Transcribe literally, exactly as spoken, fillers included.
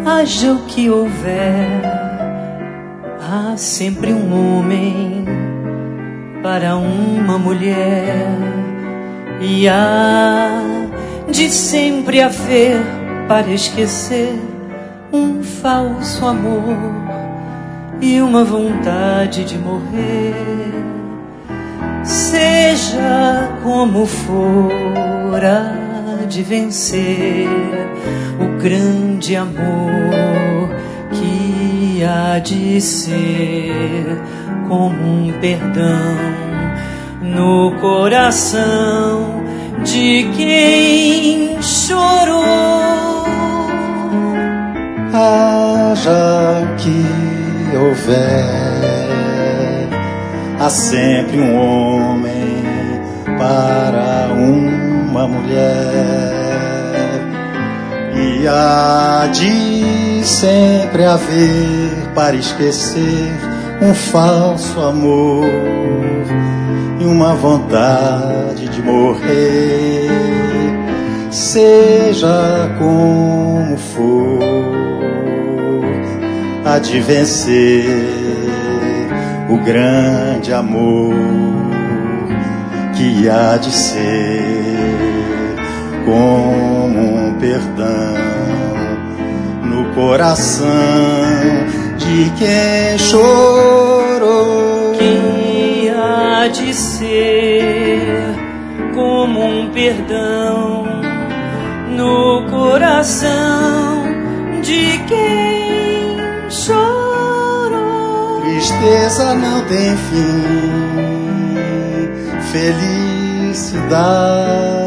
haja o que houver, há sempre um homem para uma mulher, e há de sempre haver para esquecer um falso amor e uma vontade de morrer. Seja como for, há de vencer o grande amor que há de ser como um perdão no coração de quem chorou. Haja que houver, há sempre um homem para uma mulher, e há de sempre haver para esquecer um falso amor e uma vontade de morrer. Seja como for, há de vencer o grande amor que há de ser como um perdão no coração de quem chorou. Que há de ser como um perdão no coração de quem chorou. Tristeza não tem fim, felicidade